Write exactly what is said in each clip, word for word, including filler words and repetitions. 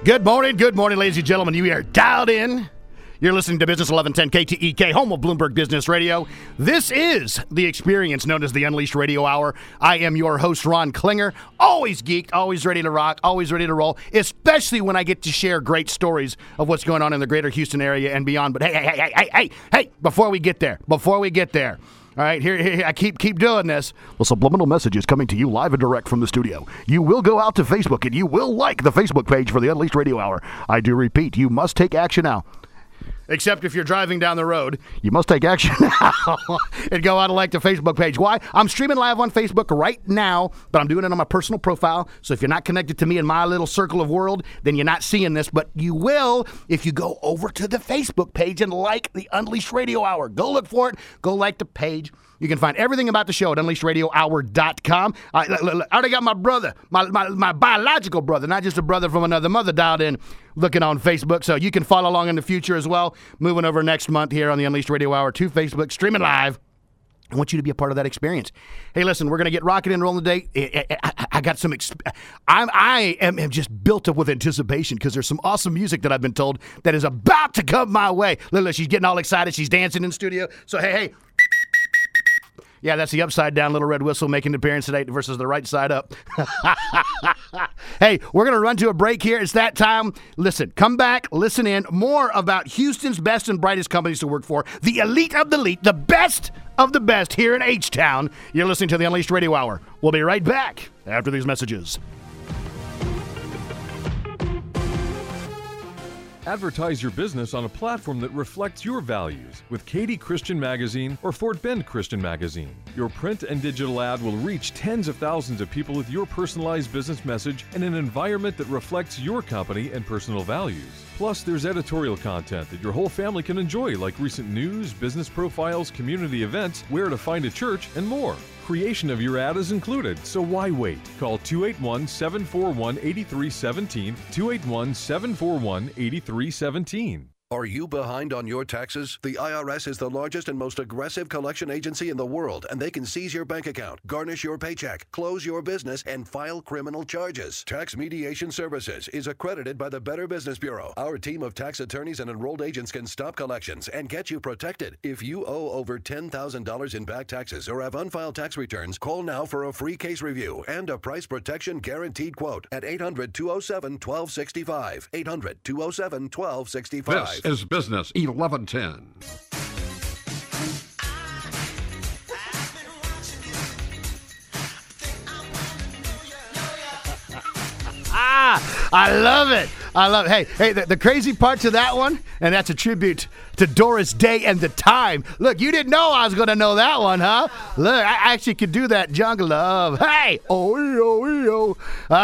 Good morning, good morning, ladies and gentlemen. You are dialed in. You're listening to Business eleven ten K T E K, home of Bloomberg Business Radio. This is the experience known as the Unleashed Radio Hour. I am your host, Ron Klinger. Always geeked, always ready to rock, always ready to roll, especially when I get to share great stories of what's going on in the greater Houston area and beyond. But hey, hey, hey, hey, hey, hey, before we get there, before we get there, all right, here, here I keep keep doing this. Well, subliminal messages coming to you live and direct from the studio. You will go out to Facebook and you will like the Facebook page for the Unleashed Radio Hour. I do repeat, you must take action now. Except if you're driving down the road, you must take action now and go out and like the Facebook page. Why? I'm streaming live on Facebook right now, but I'm doing it on my personal profile. So if you're not connected to me in my little circle of world, then you're not seeing this. But you will if you go over to the Facebook page and like the Unleashed Radio Hour. Go look for it. Go like the page. You can find everything about the show at unleashed radio hour dot com. I, I already got my brother, my, my my biological brother, not just a brother from another mother, dialed in looking on Facebook. So you can follow along in the future as well. Moving over next month here on the Unleashed Radio Hour to Facebook, streaming live. I want you to be a part of that experience. Hey, listen, we're going to get rocking and rolling today. I, I, I got some, exp- I'm, I am, am just built up with anticipation because there's some awesome music that I've been told that is about to come my way. Literally, she's getting all excited. She's dancing in studio. So, hey, hey. Yeah, that's the upside down little red whistle making an appearance today versus the right side up. Hey, we're going to run to a break here. It's that time. Listen, come back, listen in. More about Houston's best and brightest companies to work for. The elite of the elite, the best of the best here in H-Town. You're listening to the Unleashed Radio Hour. We'll be right back after these messages. Advertise your business on a platform that reflects your values with Katy Christian Magazine or Fort Bend Christian Magazine. Your print and digital ad will reach tens of thousands of people with your personalized business message in an environment that reflects your company and personal values. Plus, there's editorial content that your whole family can enjoy, like recent news, business profiles, community events, where to find a church, and more. Creation of your ad is included, so why wait? Call two eight one, seven four one, eight three one seven, two eight one, seven four one, eight three one seven. Are you behind on your taxes? The I R S is the largest and most aggressive collection agency in the world, and they can seize your bank account, garnish your paycheck, close your business, and file criminal charges. Tax Mediation Services is accredited by the Better Business Bureau. Our team of tax attorneys and enrolled agents can stop collections and get you protected. If you owe over ten thousand dollars in back taxes or have unfiled tax returns, call now for a free case review and a price protection guaranteed quote at eight hundred, two oh seven, one two six five. eight hundred, two oh seven, one two six five. This is Business eleven ten. Ah, I love it. I love it. Hey, hey, the, the crazy part to that one, and that's a tribute to Doris Day and the Time. Look, you didn't know I was going to know that one, huh? Look, I actually could do that. Jungle Love. Hey, oh, yo, yo.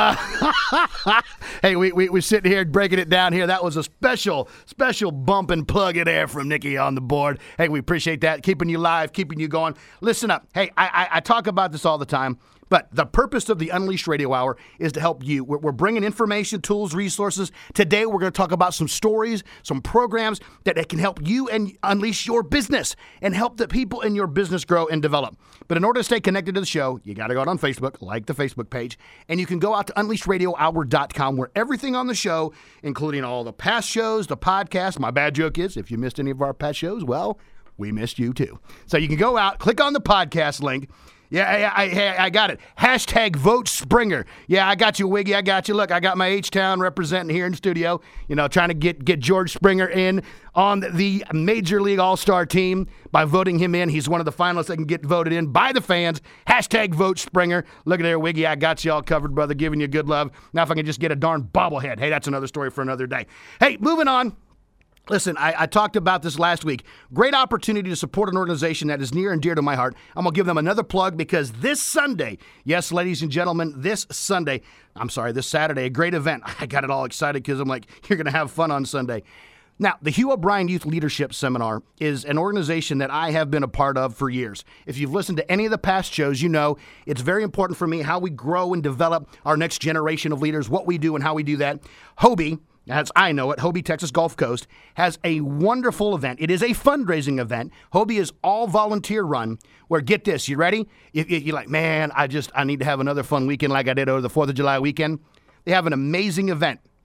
Uh, hey, we, we, we're sitting here breaking it down here. That was a special, special bump and plug in there from Nikki on the board. Hey, we appreciate that. Keeping you live, keeping you going. Listen up. Hey, I, I, I talk about this all the time. But the purpose of the Unleashed Radio Hour is to help you. We're, we're bringing information, tools, resources. Today, we're going to talk about some stories, some programs that, that can help you and unleash your business and help the people in your business grow and develop. But in order to stay connected to the show, you got to go out on Facebook, like the Facebook page, and you can go out to unleashed radio hour dot com where everything on the show, including all the past shows, the podcast, my bad joke is, if you missed any of our past shows, well, we missed you too. So you can go out, click on the podcast link. Yeah, I, I, I got it. Hashtag vote Springer. Yeah, I got you, Wiggy. I got you. Look, I got my H-Town representing here in the studio, you know, trying to get, get George Springer in on the Major League All-Star team by voting him in. He's one of the finalists that can get voted in by the fans. Hashtag vote Springer. Look at there, Wiggy. I got you all covered, brother, giving you good love. Now if I can just get a darn bobblehead. Hey, that's another story for another day. Hey, moving on. Listen, I, I talked about this last week. Great opportunity to support an organization that is near and dear to my heart. I'm going to give them another plug because this Sunday, yes, ladies and gentlemen, this Sunday, I'm sorry, this Saturday, a great event. I got it all excited because I'm like, you're going to have fun on Sunday. Now, the Hugh O'Brien Youth Leadership Seminar is an organization that I have been a part of for years. If you've listened to any of the past shows, you know it's very important for me how we grow and develop our next generation of leaders, what we do and how we do that. Hobie, as I know it, Hobie Texas Gulf Coast, has a wonderful event. It is a fundraising event. Hobie is all volunteer run, where, get this, you ready? If you're like, man, I just, I need to have another fun weekend like I did over the fourth of July weekend. They have an amazing event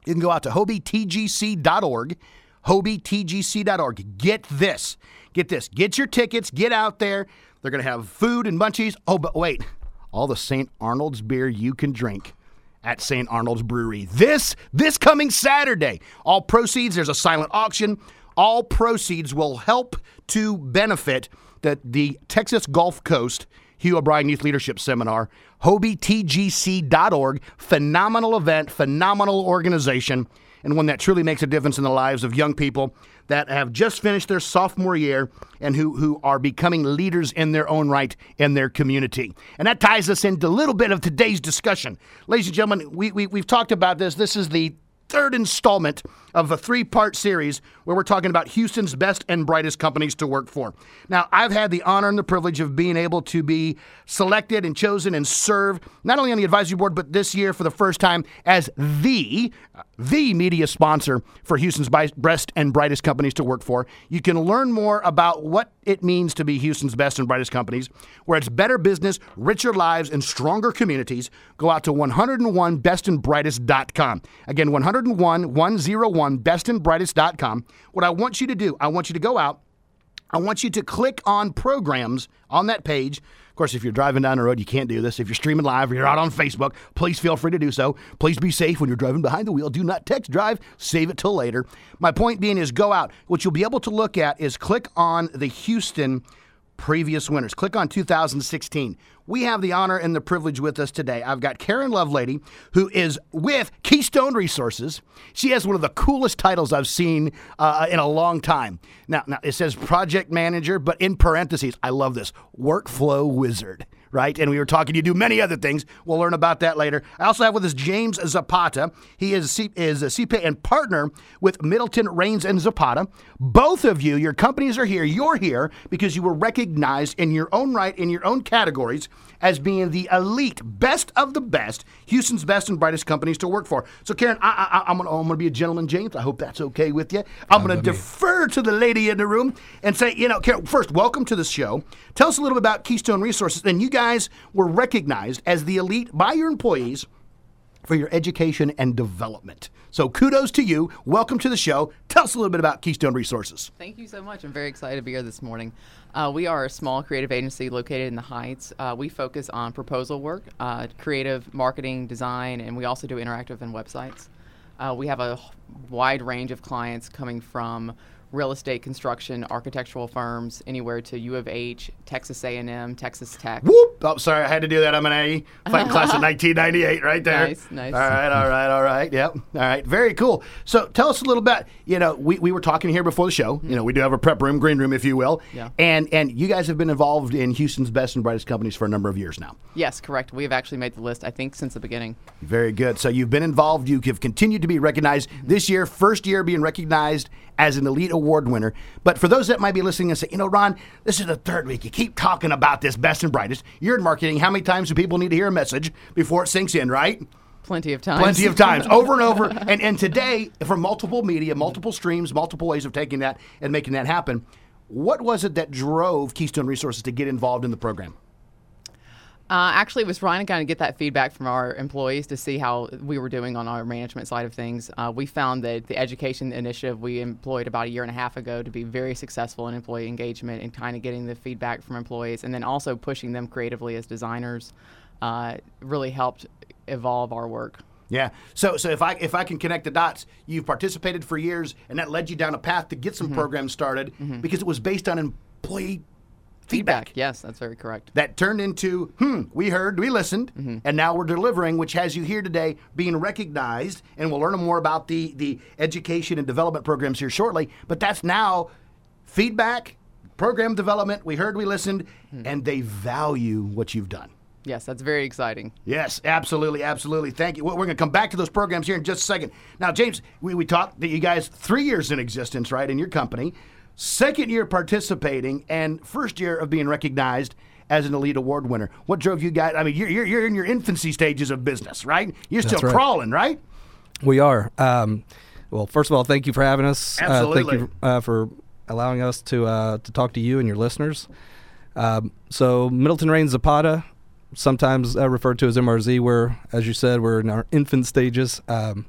You can go out to hobie t g c dot org, hobie t g c dot org. Get this. Get this. Get your tickets. Get out there. They're going to have food and munchies. Oh, but wait. All the Saint Arnold's beer you can drink at Saint Arnold's Brewery. This, this coming Saturday. All proceeds, there's a silent auction. All proceeds will help to benefit the, the Texas Gulf Coast Hugh O'Brien Youth Leadership Seminar. hobie t g c dot org. Phenomenal event, phenomenal organization, and one that truly makes a difference in the lives of young people that have just finished their sophomore year and who, who are becoming leaders in their own right in their community. And that ties us into a little bit of today's discussion. Ladies and gentlemen, we, we, we've talked about this. This is the third installment of a three-part series where we're talking about Houston's best and brightest companies to work for. Now, I've had the honor and the privilege of being able to be selected and chosen and serve not only on the advisory board, but this year for the first time as the, the media sponsor for Houston's best and brightest companies to work for. You can learn more about what it means to be Houston's best and brightest companies, where it's better business, richer lives, and stronger communities. Go out to one oh one best and brightest dot com. Again, one oh one, one oh one best and brightest dot com. What I want you to do, I want you to go out. I want you to click on programs on that page. Of course, if you're driving down the road, you can't do this. If you're streaming live or you're out on Facebook, please feel free to do so. Please be safe when you're driving behind the wheel. Do not text drive. Save it till later. My point being is go out. What you'll be able to look at is click on the Houston previous winners. Click on two thousand sixteen. We have the honor and the privilege with us today. I've got Karen Lovelady, who is with Keystone Resources. She has one of the coolest titles I've seen uh, in a long time. Now, now, it says project manager, but in parentheses, I love this, workflow wizard, right? And we were talking, you do many other things. We'll learn about that later. I also have with us James Zapata. He is, C- is a C P A and partner with Middleton, Raines, and Zapata. Both of you, your companies are here. You're here because you were recognized in your own right, in your own categories, as being the elite, best of the best, Houston's best and brightest companies to work for. So, Karen, I, I, I'm going to be a gentleman, James. I hope that's okay with you. I'm going to defer to the lady in the room and say, you know, Karen, first, welcome to the show. Tell us a little bit about Keystone Resources. And you guys were recognized as the elite by your employees for your education and development. So kudos to you. Welcome to the show. Tell us a little bit about Keystone Resources. Thank you so much. I'm very excited to be here this morning. Uh, we are a small creative agency located in the Heights. Uh, we focus on proposal work, uh, creative marketing, design, and we also do interactive and websites. Uh, we have a wide range of clients coming from real estate, construction, architectural firms, anywhere to U of H, Texas A and M, Texas Tech. Whoop! Oh, sorry, I had to do that. I'm an A. Fighting class of nineteen ninety-eight right there. Nice, nice. All right, all right, all right. Yep. All right, very cool. So tell us a little bit, you know, we, we were talking here before the show. Mm-hmm. You know, we do have a prep room, green room, if you will. Yeah. And, and you guys have been involved in Houston's best and brightest companies for a number of years now. Yes, correct. We have actually made the list, I think, since the beginning. Very good. So you've been involved. You have continued to be recognized. Mm-hmm. This year, first year being recognized as an elite award winner. But for those that might be listening and say, you know, Ron, this is the third week. You keep talking about this best and brightest. You're in marketing. How many times do people need to hear a message before it sinks in, right? Plenty of times. Plenty of times, over and over. And and today, from multiple media, multiple streams, multiple ways of taking that and making that happen, what was it that drove Keystone Resources to get involved in the program? Uh, actually, it was trying to kind of get that feedback from our employees to see how we were doing on our management side of things. Uh, we found that the education initiative we employed about a year and a half ago to be very successful in employee engagement and kind of getting the feedback from employees and then also pushing them creatively as designers uh, really helped evolve our work. Yeah. So so if I if I can connect the dots, you've participated for years, and that led you down a path to get some mm-hmm. programs started mm-hmm. because it was based on employee feedback. feedback. Yes, that's very correct. That turned into, hmm, we heard, we listened, mm-hmm. and now we're delivering, which has you here today being recognized, and we'll learn more about the, the education and development programs here shortly, but that's now feedback, program development, we heard, we listened, mm-hmm. and they value what you've done. Yes, that's very exciting. Yes, absolutely, absolutely. Thank you. We're going to come back to those programs here in just a second. Now, James, we, we talked that you guys, three years in existence, right, in your company, second year participating, and first year of being recognized as an elite award winner. What drove you guys? I mean, you're you're, you're in your infancy stages of business, right? You're still right. crawling, right? We are. Um, well, first of all, thank you for having us. Absolutely. Uh, thank you uh, for allowing us to uh, to talk to you and your listeners. Um, so, Middleton, Raines, Zapata, sometimes uh, referred to as M R Z. We're, as you said, we're in our infant stages. Um,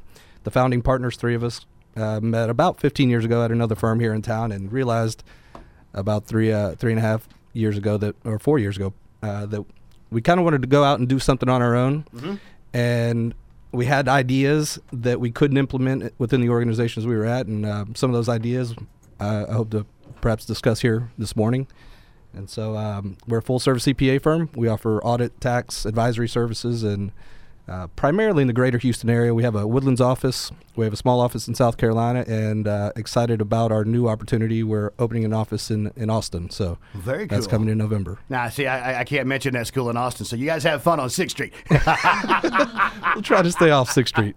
the founding partners, three of us, uh, met about fifteen years ago at another firm here in town, and realized about three uh, three and a half years ago that, or four years ago, uh, that we kind of wanted to go out and do something on our own, mm-hmm. and we had ideas that we couldn't implement within the organizations we were at, and uh, some of those ideas uh, I hope to perhaps discuss here this morning. And so um, we're a full-service C P A firm. We offer audit, tax, advisory services, and uh, primarily in the greater Houston area. We have a Woodlands office. We have a small office in South Carolina, and uh, excited about our new opportunity. We're opening an office in, in Austin. So very cool. That's coming in November. Now, see, I, I can't mention that school in Austin, so you guys have fun on sixth Street. We'll try to stay off sixth Street.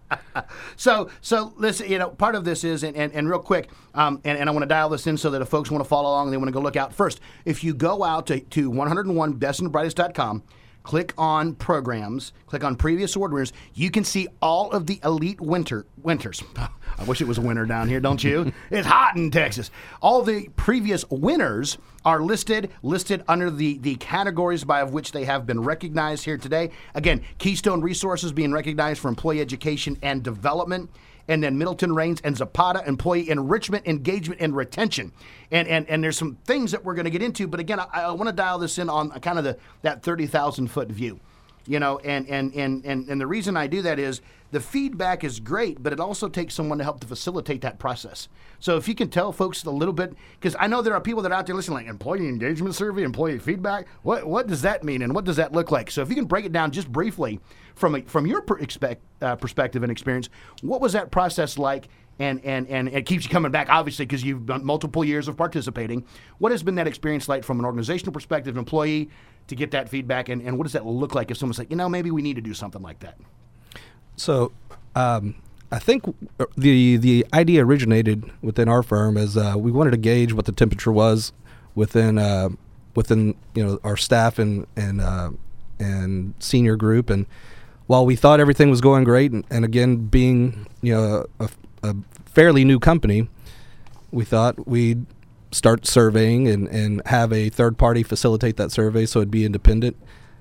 So, so listen, you know, part of this is, and, and, and real quick, um, and, and I want to dial this in so that if folks want to follow along and they want to go look out first, if you go out to, to one oh one best and brightest dot com, click on programs, click on previous award winners, you can see all of the elite winter winters. I wish it was a winter down here, don't you? It's hot in Texas. All the previous winners are listed, listed under the, the categories by of which they have been recognized here today. Again, Keystone Resources being recognized for employee education and development. And then Middleton Raines and Zapata, employee enrichment, engagement, and retention. And and and there's some things that we're going to get into, but again, I, I want to dial this in on kind of the that thirty thousand foot view. You know, and, and, and, and, and the reason I do that is the feedback is great, but it also takes someone to help to facilitate that process. So if you can tell folks a little bit, because I know there are people that are out there listening, like employee engagement survey, employee feedback, what what does that mean and what does that look like? So if you can break it down just briefly from a, from your per expect, uh, perspective and experience, what was that process like? And, and, and it keeps you coming back, obviously, because you've done multiple years of participating. What has been that experience like from an organizational perspective, employee, to get that feedback? And, and what does that look like if someone's like, you know, maybe we need to do something like that? So um, I think the the idea originated within our firm as uh, we wanted to gauge what the temperature was within uh, within you know our staff and and uh, and senior group. And while we thought everything was going great, and, and again being you know a, a fairly new company, we thought we'd start surveying and, and have a third party facilitate that survey so it'd be independent.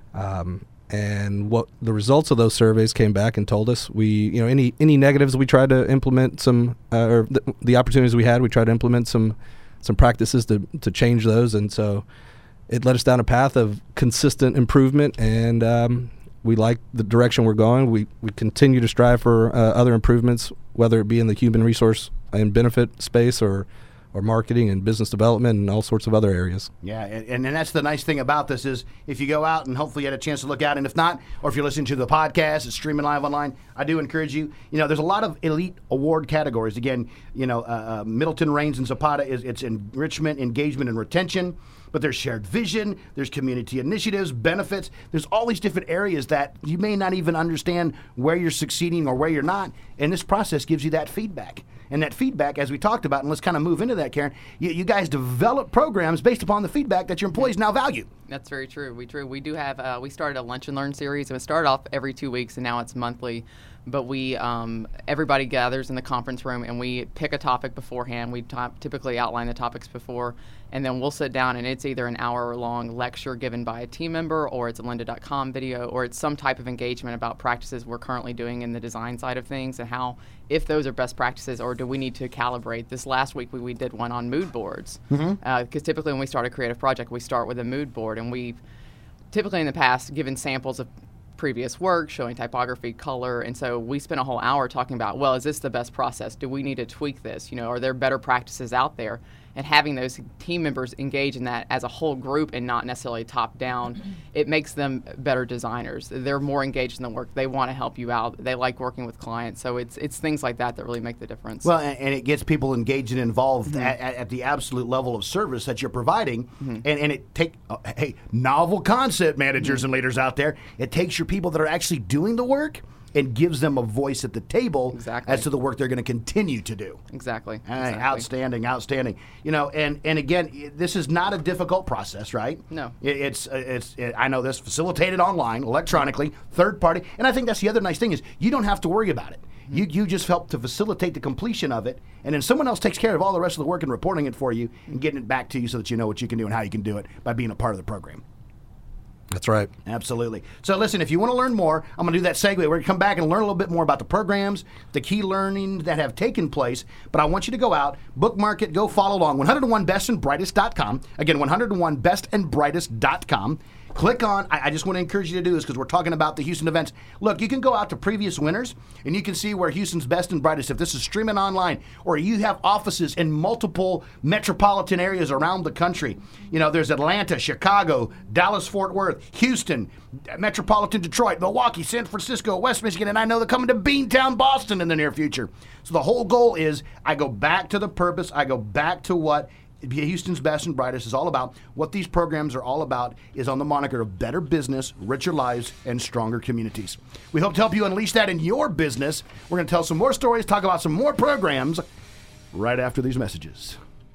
Um, and what the results of those surveys came back and told us, we you know any any negatives we tried to implement some uh, or th- the opportunities we had, we tried to implement some some practices to to change those, and so it led us down a path of consistent improvement, and um, we like the direction we're going. We we continue to strive for uh, other improvements, whether it be in the human resource and benefit space or or marketing and business development and all sorts of other areas. Yeah, and, and that's the nice thing about this is if you go out and hopefully you had a chance to look at it, and if not, or if you're listening to the podcast, it's streaming live online, I do encourage you. You know, there's a lot of elite award categories. Again, you know, uh, uh, Middleton Raines and Zapata, is it's enrichment, engagement, and retention. But there's shared vision, there's community initiatives, benefits. There's all these different areas that you may not even understand where you're succeeding or where you're not. And this process gives you that feedback. And that feedback, as we talked about, and let's kind of move into that, Karen, you, you guys develop programs based upon the feedback that your employees now value. That's very true. We true. We do have, uh, we started a lunch and learn series. It started off every two weeks, and now it's monthly. But we, um, everybody gathers in the conference room, and we pick a topic beforehand. We top, typically outline the topics before, and then we'll sit down, and it's either an hour-long lecture given by a team member, or it's a lynda dot com video, or it's some type of engagement about practices we're currently doing in the design side of things and how, if those are best practices, or do we need to calibrate. This last week, we, we did one on mood boards. Because mm-hmm. uh, typically when we start a creative project, we start with a mood board, and we've typically in the past given samples of previous work, showing typography, color, and so we spent a whole hour talking about, well, is this the best process? Do we need to tweak this? You know, are there better practices out there? And having those team members engage in that as a whole group and not necessarily top down, it makes them better designers. They're more engaged in the work. They want to help you out. They like working with clients. So it's it's things like that that really make the difference. Well, and, and it gets people engaged and involved mm-hmm. at, at the absolute level of service that you're providing. Mm-hmm. And, and it take uh, hey, novel concept managers mm-hmm. and leaders out there. It takes your people that are actually doing the work and gives them a voice at the table exactly. as to the work they're going to continue to do. Exactly. All right, exactly. Outstanding, outstanding. You know, and, and again, this is not a difficult process, right? No. It, it's it's it, I know this facilitated online, electronically, third party, and I think that's the other nice thing is you don't have to worry about it. Mm-hmm. You you just help to facilitate the completion of it, and then someone else takes care of all the rest of the work and reporting it for you and getting it back to you so that you know what you can do and how you can do it by being a part of the program. That's right. Absolutely. So listen, if you want to learn more, I'm going to do that segue. We're going to come back and learn a little bit more about the programs, the key learning that have taken place. But I want you to go out, bookmark it, go follow along. one oh one best and brightest dot com. Again, one oh one best and brightest dot com. Click on, I, I just want to encourage you to do this because we're talking about the Houston events. Look, you can go out to previous winners and you can see where Houston's best and brightest, if this is streaming online or you have offices in multiple metropolitan areas around the country. You know, there's Atlanta, Chicago, Dallas, Fort Worth, Houston, metropolitan Detroit, Milwaukee, San Francisco, West Michigan, and I know they're coming to Beantown, Boston in the near future. So the whole goal is I go back to the purpose, I go back to what Houston's Best and Brightest is all about. What these programs are all about is on the moniker of better business, richer lives, and stronger communities. We hope to help you unleash that in your business. We're going to tell some more stories, talk about some more programs right after these messages.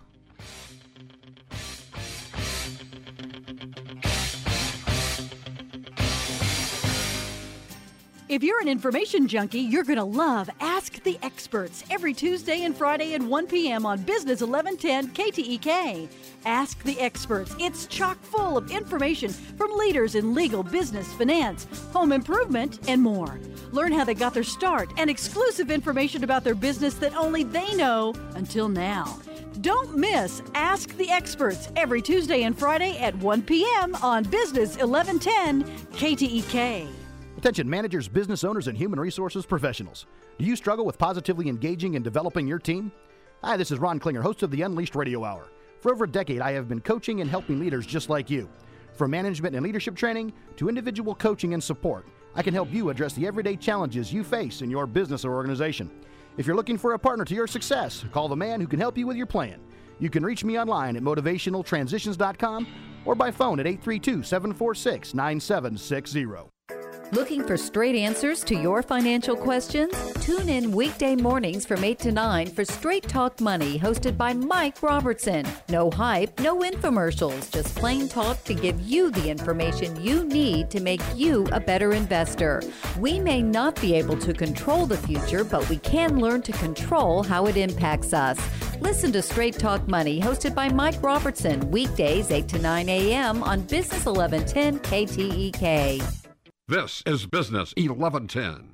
If you're an information junkie, you're going to love Ask the Experts every Tuesday and Friday at one p.m. on Business eleven ten K T E K. Ask the Experts. It's chock full of information from leaders in legal, business, finance, home improvement, and more. Learn how they got their start and exclusive information about their business that only they know until now. Don't miss Ask the Experts every Tuesday and Friday at one p.m. on Business eleven ten K T E K. Attention managers, business owners, and human resources professionals. Do you struggle with positively engaging and developing your team? Hi, this is Ron Klinger, host of the Unleashed Radio Hour. For over a decade, I have been coaching and helping leaders just like you. From management and leadership training to individual coaching and support, I can help you address the everyday challenges you face in your business or organization. If you're looking for a partner to your success, call the man who can help you with your plan. You can reach me online at motivational transitions dot com or by phone at eight three two, seven four six, nine seven six zero. Looking for straight answers to your financial questions? Tune in weekday mornings from eight to nine for Straight Talk Money, hosted by Mike Robertson. No hype, no infomercials, just plain talk to give you the information you need to make you a better investor. We may not be able to control the future, but we can learn to control how it impacts us. Listen to Straight Talk Money, hosted by Mike Robertson, weekdays eight to nine a.m. on Business eleven ten K T E K. This is Business eleven ten.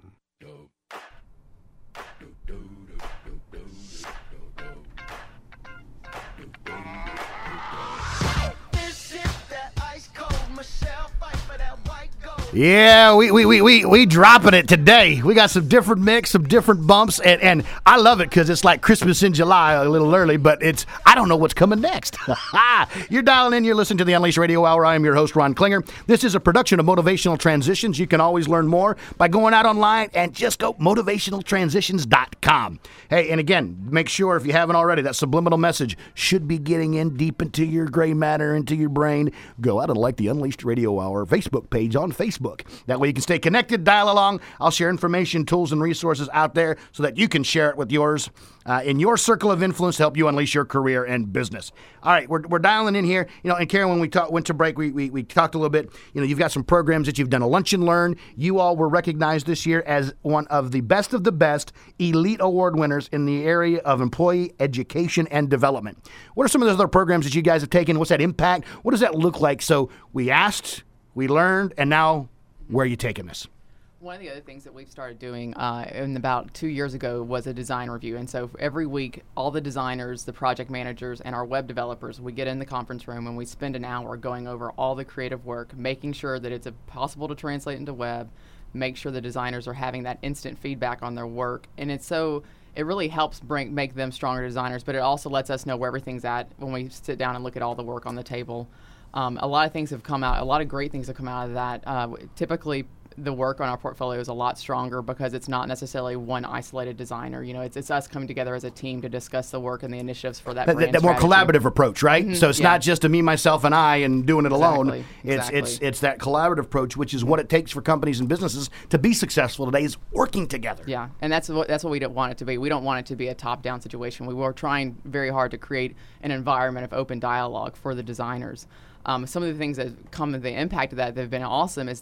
Yeah, we we, we, we we dropping it today. We got some different mix, some different bumps, and, and I love it because it's like Christmas in July, a little early, but it's I don't know what's coming next. You're dialing in, you're listening to the Unleashed Radio Hour. I am your host, Ron Klinger. This is a production of Motivational Transitions. You can always learn more by going out online and just go motivational transitions dot com. Hey, and again, make sure if you haven't already, that subliminal message should be getting in deep into your gray matter, into your brain. Go out and like the Unleashed Radio Hour Facebook page on Facebook. That way you can stay connected, dial along. I'll share information, tools, and resources out there so that you can share it with yours uh, in your circle of influence to help you unleash your career and business. All right, we're, we're dialing in here. You know, and Karen, when we talk, went to break, we, we we talked a little bit. You know, you've got some programs that you've done a lunch and learn. You all were recognized this year as one of the best of the best elite award winners in the area of employee education and development. What are some of those other programs that you guys have taken? What's that impact? What does that look like? So we asked, we learned, and now where are you taking this? One of the other things that we've started doing uh, in about two years ago was a design review. And so every week, all the designers, the project managers, and our web developers, we get in the conference room and we spend an hour going over all the creative work, making sure that it's possible to translate into web, make sure the designers are having that instant feedback on their work. And it's so... it really helps bring make them stronger designers, but it also lets us know where everything's at when we sit down and look at all the work on the table. Um, a lot of things have come out, a lot of great things have come out of that. Uh, typically, the work on our portfolio is a lot stronger because it's not necessarily one isolated designer. You know, it's, it's us coming together as a team to discuss the work and the initiatives for that, that brand That more strategy. collaborative approach, right? Mm-hmm, So it's yeah. not just a me, myself, and I and doing it alone. Exactly, It's exactly. it's it's that collaborative approach, which is what it takes for companies and businesses to be successful today, is working together. Yeah, and that's what that's what we don't want it to be. We don't want it to be a top-down situation. We were trying very hard to create an environment of open dialogue for the designers. Um, some of the things that come of the impact of that that have been awesome is that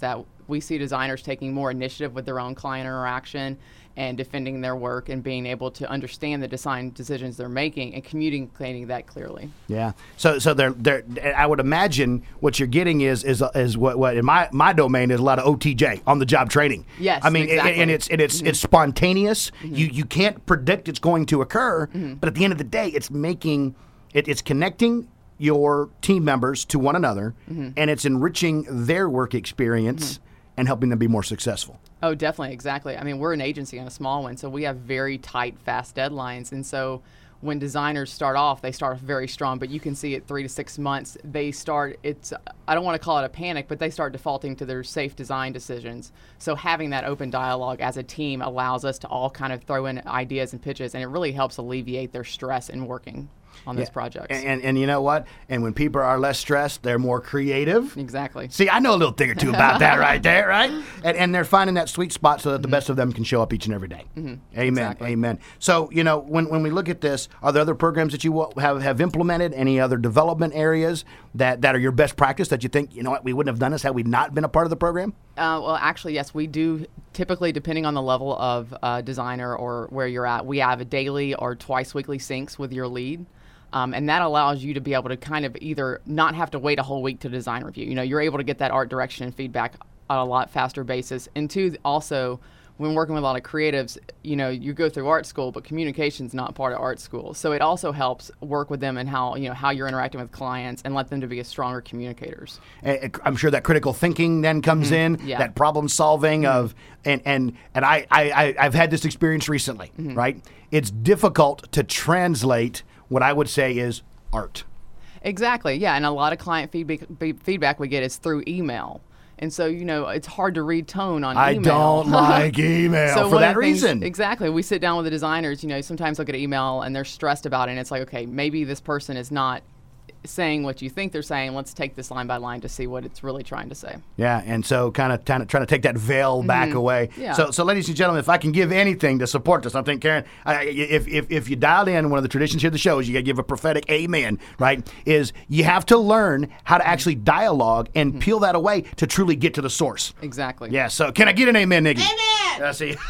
We see designers taking more initiative with their own client interaction and defending their work and being able to understand the design decisions they're making and communicating that clearly. Yeah. So so they're they're I would imagine what you're getting is is is what what in my my domain is a lot of O T J, on the job training. Yes. I mean, exactly. and, and it's and it's mm-hmm. it's spontaneous. Mm-hmm. You you can't predict it's going to occur, mm-hmm. but at the end of the day, it's making it, it's connecting your team members to one another, mm-hmm. and it's enriching their work experience mm-hmm. and helping them be more successful. Oh, definitely, exactly. I mean, we're an agency and a small one, so we have very tight, fast deadlines. And so when designers start off, they start very strong, but you can see it three to six months, they start, it's, I don't want to call it a panic, but they start defaulting to their safe design decisions. So having that open dialogue as a team allows us to all kind of throw in ideas and pitches, and it really helps alleviate their stress in working on Yeah. those projects. And, and and you know what? And when people are less stressed, they're more creative. Exactly. See, I know a little thing or two about that right there, right? And, and they're finding that sweet spot so that the Mm-hmm. best of them can show up each and every day. Mm-hmm. Amen. Exactly. Amen. So, you know, when, when we look at this, are there other programs that you wa- have, have implemented? Any other development areas that, that are your best practice that you think, you know what, we wouldn't have done this had we not been a part of the program? Uh, well, actually, yes, we do. Typically, depending on the level of uh, designer or where you're at, we have a daily or twice weekly syncs with your lead. Um, and that allows you to be able to kind of either not have to wait a whole week to design review. You know, you're able to get that art direction and feedback on a lot faster basis. And two, also, when working with a lot of creatives, you know, you go through art school, but communication's not part of art school. So it also helps work with them and how, you know, how you're interacting with clients and let them to be stronger communicators. And I'm sure that critical thinking then comes Mm-hmm. in, Yeah. that problem solving Mm-hmm. of, and and and I, I, I I've had this experience recently, Mm-hmm. right? It's difficult to translate what I would say is art. Exactly, yeah, and a lot of client feedback feedback we get is through email. And so, you know, it's hard to read tone on I email. don't like email So for one of that the things- reason. Exactly. We sit down with the designers, you know, sometimes they'll get an email and they're stressed about it, and it's like, okay, maybe this person is not saying what you think they're saying. Let's take this line by line to see what it's really trying to say. Yeah, and so kind of kind of trying to take that veil back away. Yeah. So, so ladies and gentlemen, if I can give anything to support this, I think Karen, I, if if if you dialed in one of the traditions here of the show is you got to give a prophetic amen, right? Is you have to learn how to actually dialogue and peel that away to truly get to the source. Exactly. Yeah. So, can I get an amen, Nikki? Amen. Uh, see,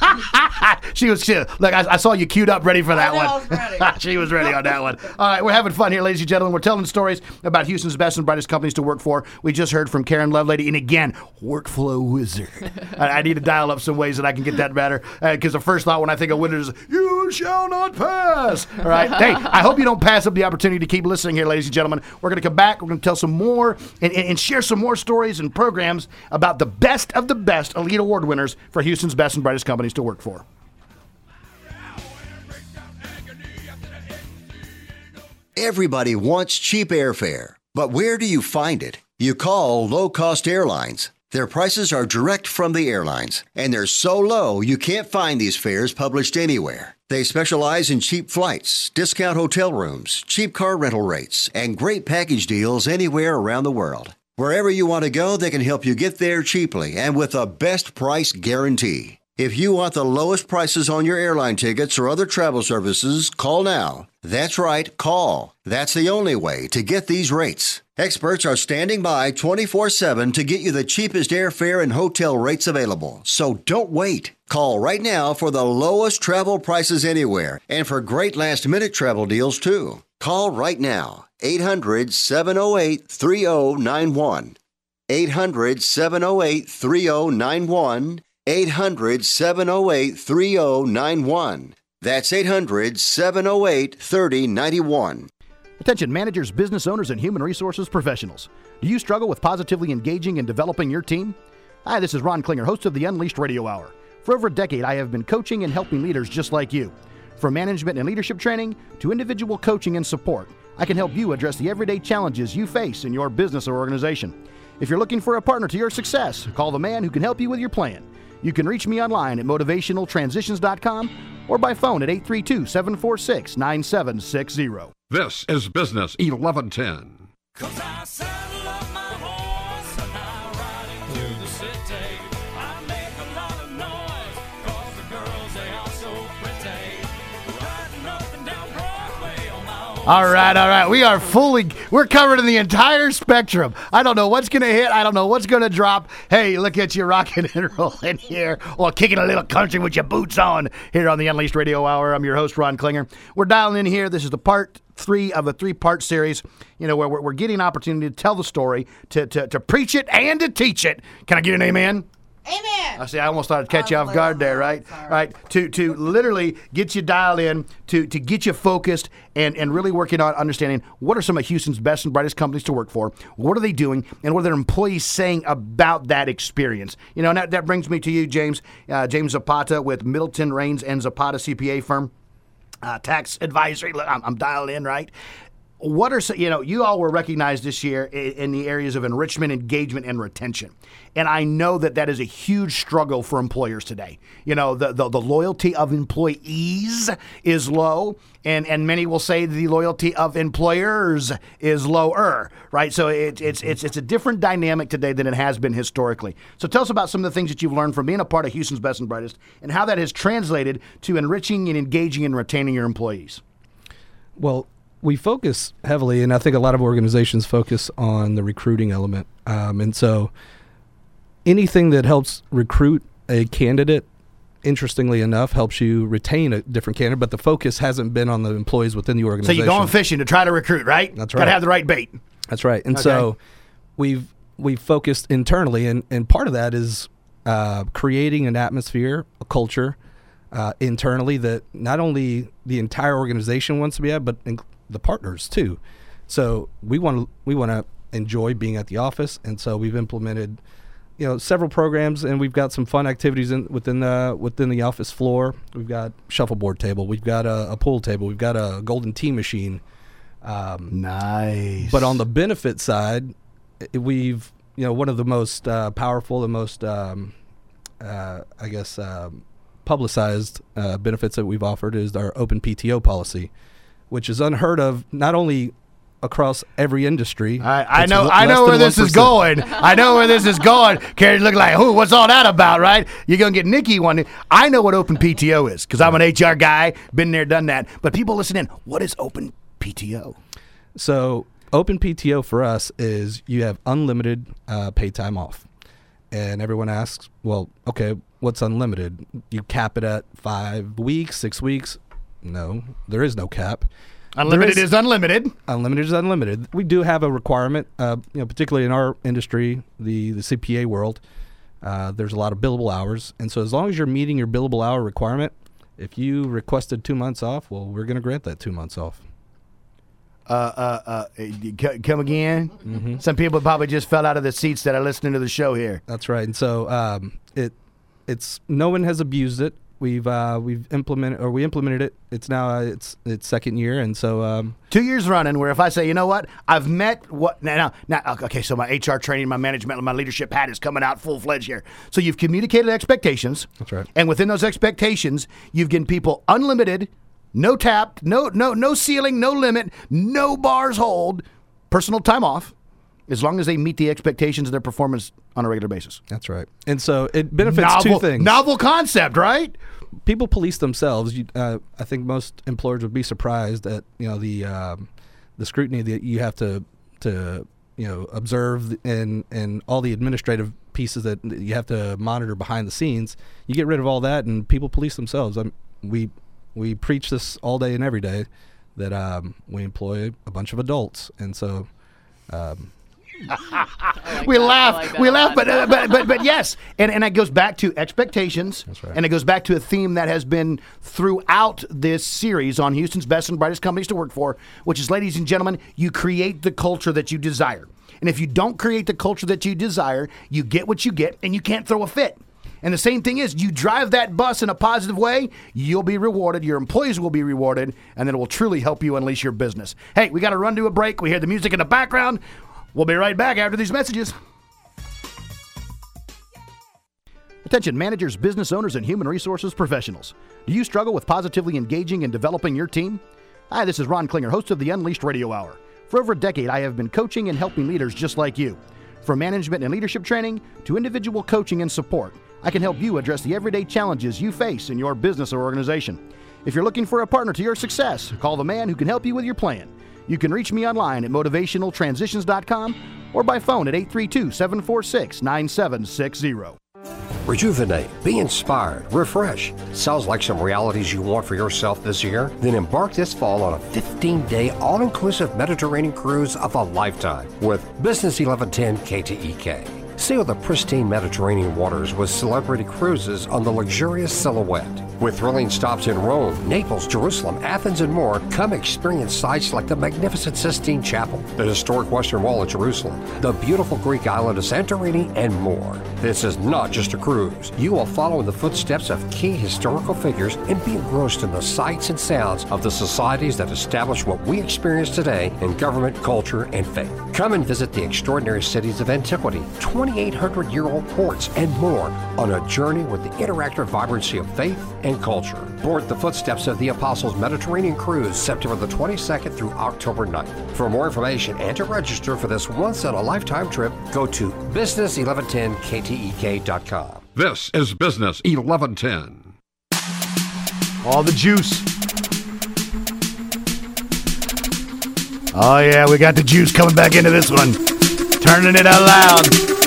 she was she, look. I, I saw you queued up, ready for that one. I was ready. She was ready on that one. All right, we're having fun here, ladies and gentlemen. We're telling stories about Houston's best and brightest companies to work for. We just heard from Karen Lovelady, and again, workflow wizard. I, I need to dial up some ways that I can get that better, because the first thought when I think of wizards is, you shall not pass. All right. Hey, I hope you don't pass up the opportunity to keep listening here, ladies and gentlemen. We're going to come back. We're going to tell some more and, and, and share some more stories and programs about the best of the best Elite Award winners for Houston's best and brightest companies to work for. Everybody wants cheap airfare, but where do you find it? You call Low Cost Airlines. Their prices are direct from the airlines, and they're so low you can't find these fares published anywhere. They specialize in cheap flights, discount hotel rooms, cheap car rental rates, and great package deals anywhere around the world. Wherever you want to go, they can help you get there cheaply and with a best price guarantee. If you want the lowest prices on your airline tickets or other travel services, call now. That's right, call. That's the only way to get these rates. Experts are standing by twenty-four seven to get you the cheapest airfare and hotel rates available. So don't wait. Call right now for the lowest travel prices anywhere and for great last-minute travel deals, too. Call right now. eight hundred, seven oh eight, three oh nine one. eight hundred, seven oh eight, three oh nine one. eight hundred, seven oh eight, three oh nine one. That's eight hundred, seven oh eight, three oh nine one. Attention managers, business owners, and human resources professionals. Do you struggle with positively engaging and developing your team? Hi, this is Ron Klinger, host of the Unleashed Radio Hour. For over a decade, I have been coaching and helping leaders just like you. From management and leadership training to individual coaching and support, I can help you address the everyday challenges you face in your business or organization. If you're looking for a partner to your success, call the man who can help you with your plan. You can reach me online at motivational transitions dot com or by phone at eight three two, seven four six, nine seven six zero. This is Business eleven ten. Cause I saddle up my horse and I ride into the city. I make a lot of noise cause the girls they are so pretty. Riding up and down Broadway on my All right, all right. We are fully, we're covered in the entire spectrum. I don't know what's going to hit. I don't know what's going to drop. Hey, look at you rocking and rolling here, or kicking a little country with your boots on here on the Unleashed Radio Hour. I'm your host, Ron Klinger. We're dialing in here. This is the part three of a three-part series, you know, where we're, we're getting an opportunity to tell the story, to, to, to preach it and to teach it. Can I get an amen? Amen. I see. I almost started to catch you off guard there, right? Right. To to literally get you dialed in, to to get you focused, and and really working on understanding what are some of Houston's best and brightest companies to work for. What are they doing, and what are their employees saying about that experience? You know, and that, that brings me to you, James. Uh, James Zapata with Middleton Raines and Zapata C P A firm, uh, tax advisory. Look, I'm, I'm dialed in, right? What are, you know, you all were recognized this year in the areas of enrichment, engagement, and retention. And I know that that is a huge struggle for employers today. You know, the, the, the loyalty of employees is low, and, and many will say the loyalty of employers is lower, right? So it, it's, it's, it's a different dynamic today than it has been historically. So tell us about some of the things that you've learned from being a part of Houston's Best and Brightest and how that has translated to enriching and engaging and retaining your employees. Well, we focus heavily, and I think a lot of organizations focus on the recruiting element. Um, and so anything that helps recruit a candidate, interestingly enough, helps you retain a different candidate, but the focus hasn't been on the employees within the So organization. you're going fishing to try to recruit, right? That's right. Got to have the right bait. That's right. And Okay. so we've we've focused internally, and, and part of that is uh, creating an atmosphere, a culture uh, internally that not only the entire organization wants to be at, but in, the partners too. So we want to we want to enjoy being at the office, and so we've implemented, you know, several programs, and we've got some fun activities in, within the within the office floor. We've got shuffleboard table, we've got a, a pool table, we've got a golden tea machine. Um, nice. But on the benefit side, i- we've you know one of the most uh, powerful and most um, uh, I guess um, publicized uh, benefits that we've offered is our open P T O policy, which is unheard of not only across every industry. I, I it's know l- I know less where than this is one percent. going. I know where this is going. Carrie look like, who? What's all that about, right? You're going to get Nikki one. I know what open P T O is because I'm an H R guy, been there, done that. But people listening, what is open P T O? So open P T O for us is you have unlimited uh, paid time off. And everyone asks, well, okay, what's unlimited? You cap it at five weeks, six weeks? No, there is no cap. Unlimited There is unlimited. Unlimited is unlimited. We do have a requirement, uh, you know, particularly in our industry, the, the C P A world. Uh, there's a lot of billable hours. And so as long as you're meeting your billable hour requirement, if you requested two months off, well, we're going to grant that two months off. Uh, uh, uh, c- come again? Mm-hmm. Some people probably just fell out of the seats that are listening to the show here. That's right. And so um, it it's no one has abused it. We've uh, we've implemented or we implemented it. It's now uh, it's its second year, and so um, Two years running where if I say, you know what, I've met what now, now, now okay, so my H R training, my management, my leadership hat is coming out full fledged here. So you've communicated expectations. That's right. And within those expectations, you've given people unlimited, no tapped, no no no ceiling, no limit, no bars hold, personal time off, as long as they meet the expectations of their performance on a regular basis. That's right. And so it benefits novel, two things. Novel concept, right? People police themselves. You, uh, I think most employers would be surprised at you know the um, the scrutiny that you have to to you know observe and and all the administrative pieces that you have to monitor behind the scenes. You get rid of all that, and people police themselves. I we we preach this all day and every day that um, we employ a bunch of adults, and so. Um, like we that. I laugh, like that we a laugh, lot. but, uh, but but but yes, and and it goes back to expectations, That's right. and it goes back to a theme that has been throughout this series on Houston's Best and Brightest Companies to Work For, which is, ladies and gentlemen, you create the culture that you desire, and if you don't create the culture that you desire, you get what you get, and you can't throw a fit. And the same thing is, you drive that bus in a positive way, you'll be rewarded, your employees will be rewarded, and then it will truly help you unleash your business. Hey, we got to run to a break. We hear the music in the background. We'll be right back after these messages. Attention managers, business owners, and human resources professionals. Do you struggle with positively engaging and developing your team? Hi, this is Ron Klinger, host of the Unleashed Radio Hour. For over a decade, I have been coaching and helping leaders just like you. From management and leadership training to individual coaching and support, I can help you address the everyday challenges you face in your business or organization. If you're looking for a partner to your success, call the man who can help you with your plan. You can reach me online at motivational transitions dot com or by phone at eight three two, seven four six, nine seven six zero. Rejuvenate, be inspired, refresh. Sounds like some realities you want for yourself this year? Then embark this fall on a fifteen-day all-inclusive Mediterranean cruise of a lifetime with Business eleven ten K T E K. Sail the pristine Mediterranean waters with celebrity cruises on the luxurious Silhouette. With thrilling stops in Rome, Naples, Jerusalem, Athens, and more, come experience sights like the magnificent Sistine Chapel, the historic Western Wall of Jerusalem, the beautiful Greek island of Santorini, and more. This is not just a cruise. You will follow in the footsteps of key historical figures and be engrossed in the sights and sounds of the societies that establish what we experience today in government, culture, and faith. Come and visit the extraordinary cities of antiquity, twenty-eight hundred year old ports, and more on a journey with the interactive vibrancy of faith and culture. Board the footsteps of the Apostles Mediterranean Cruise September the twenty-second through October ninth. For more information and to register for this once-in-a-lifetime trip, go to business eleven ten K T E K dot com. This is Business eleven ten. All the juice. Oh, yeah, we got the juice coming back into this one. Turning it out loud.